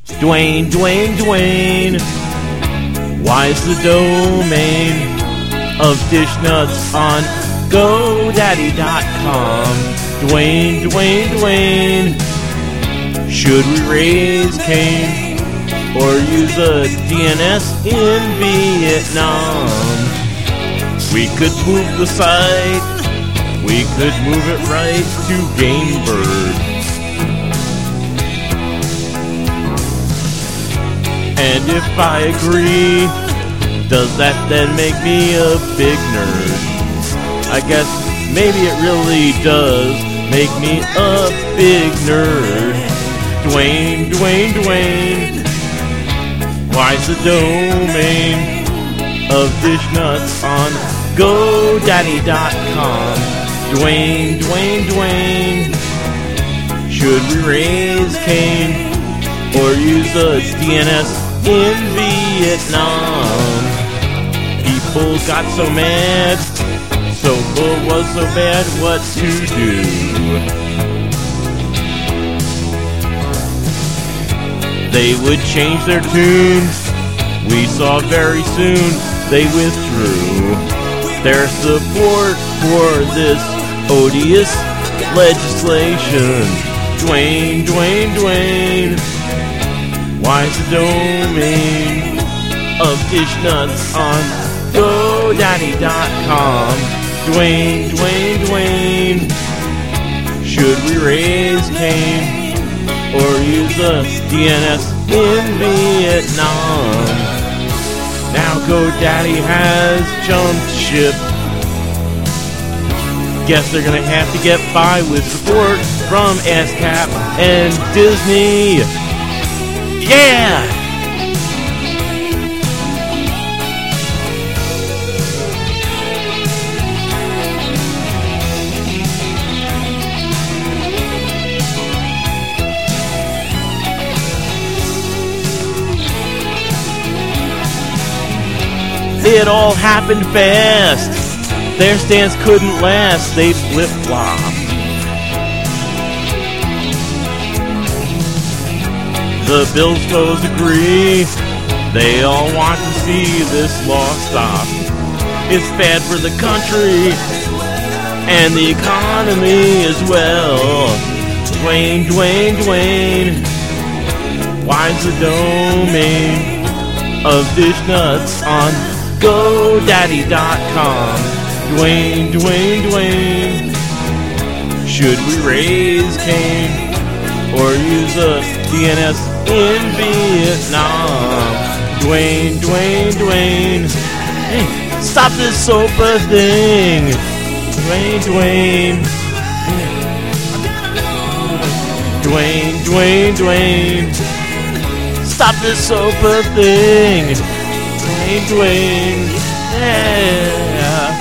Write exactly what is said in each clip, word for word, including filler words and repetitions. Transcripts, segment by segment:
Dwayne, Dwayne, Dwayne. Why is the domain of Dish Nuts on GoDaddy dot com? Dwayne, Dwayne, Dwayne. Should we raise Cain or use a D N S in Vietnam? We could move the site. We could move it right to GameBird. And if I agree, does that then make me a big nerd? I guess maybe it really does make me a big nerd. Dwayne, Dwayne, Dwayne. Why's the domain of Dish Nuts on GoDaddy dot com? Dwayne, Dwayne, Dwayne. Should we raise Cain or use a D N S in Vietnam? People got so mad, Sopa was so bad, what to do? They would change their tunes, we saw very soon they withdrew their support for this odious legislation. Dwayne, Dwayne, Dwayne. Why's the domain of Dish Nuts on GoDaddy dot com? Dwayne, Dwayne, Dwayne. Should we raise Cain or use a D N S in Vietnam? Now GoDaddy has jumped ship. Guess they're gonna have to get by with support from ASCAP and Disney. Yeah! It all happened fast. Their stance couldn't last. They flip-flopped. The Bills foes agree. They all want to see this law stop. It's bad for the country and the economy as well. Dwayne, Dwayne, Dwayne. Why's the domain of Dish Nuts on GoDaddy dot com? Dwayne, Dwayne, Dwayne. Should we raise Cain or use a D N S in Vietnam? Dwayne, Dwayne, Dwayne. Hey, stop this Sopa thing. Dwayne, Dwayne. Dwayne, Dwayne, Dwayne. Stop this Sopa thing. Dwayne, Dwayne. Yeah.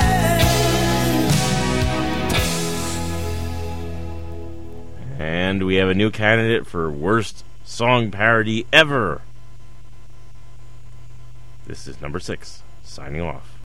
And we have a new candidate for worst song parody ever. This is number six, signing off.